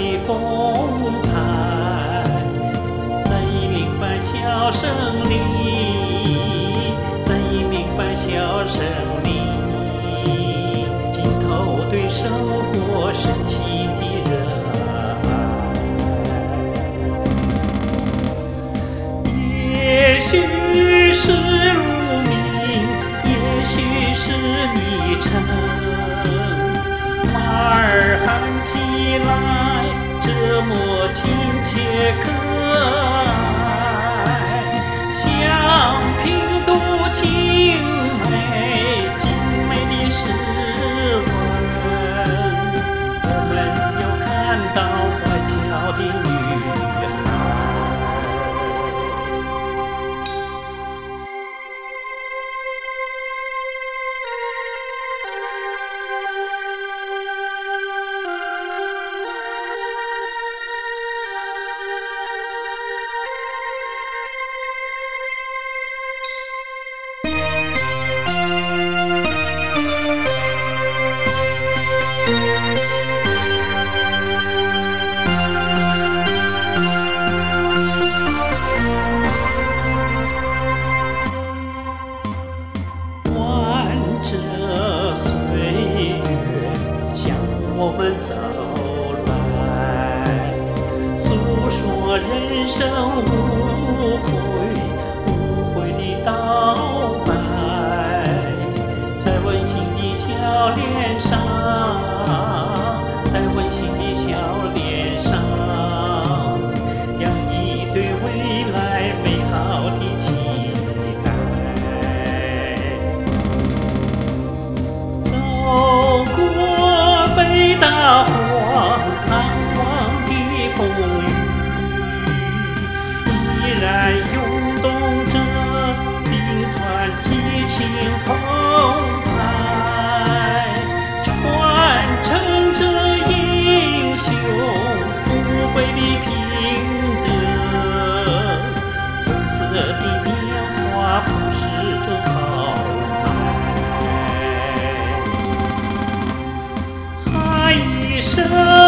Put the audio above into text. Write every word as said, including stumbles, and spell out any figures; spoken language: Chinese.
的风采，在明白笑声里，在明白笑声里，尽头对生活深情的热爱。也许是路名，也许是昵称，马儿喊起来这么亲切可爱，像拼图精美精美的诗文，我们又看到乖巧的女孩。我们走来，诉说人生无悔无悔的道白，在温馨的笑脸上，在温馨的笑脸上，洋溢对未来美好的期待。走过北大荒难忘的风雨，依然涌动着兵团激情澎湃，传承着英雄富贵的品德，红色的年华不是这豪迈，喊一声